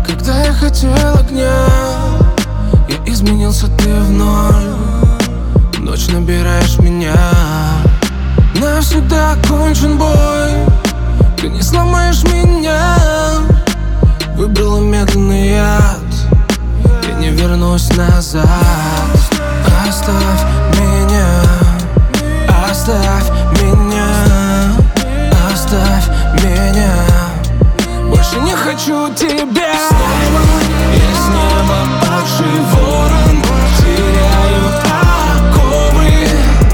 Когда я хотел огня, я изменился, ты вновь. Ночь набираешь меня, навсегда окончен бой. Ты не сломаешь меня. Выбрала медленный яд, я не вернусь назад. Оставь меня, оставь меня, оставь меня. Больше не хочу тебя. Снова я с неба падший ворон, теряю оковы.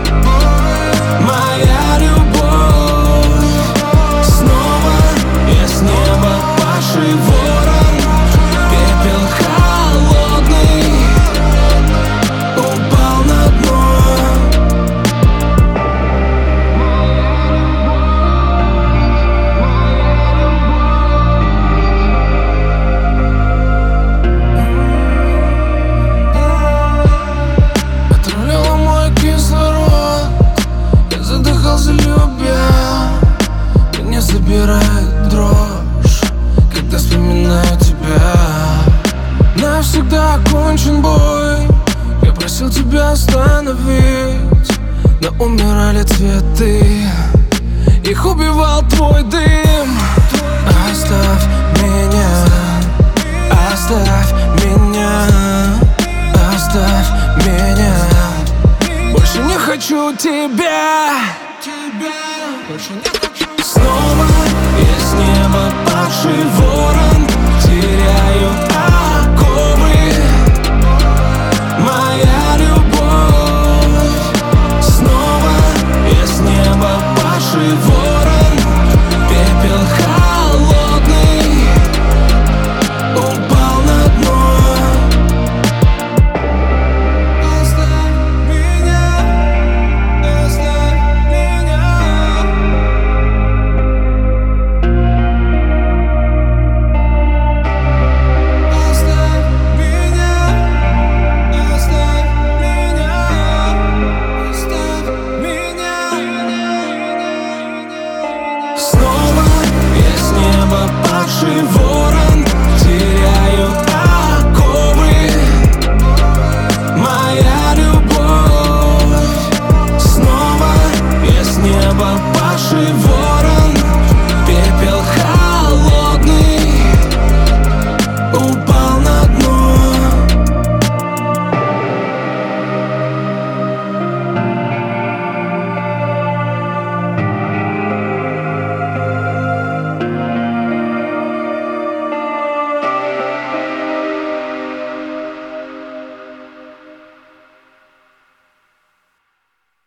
Моя любовь. Снова я с неба падший ворон, пепел холодный упал на дно. Отравляла мой кислород, я задыхался, любя. Меня забирает дрожь, когда вспоминаю тебя. Навсегда окончен бой. Я просил тебя остановить, но умирали цветы, их убивал твой дым. Оставь меня, оставь меня, оставь меня. Больше не хочу тебя. Больше не хочу. Снова я с неба падший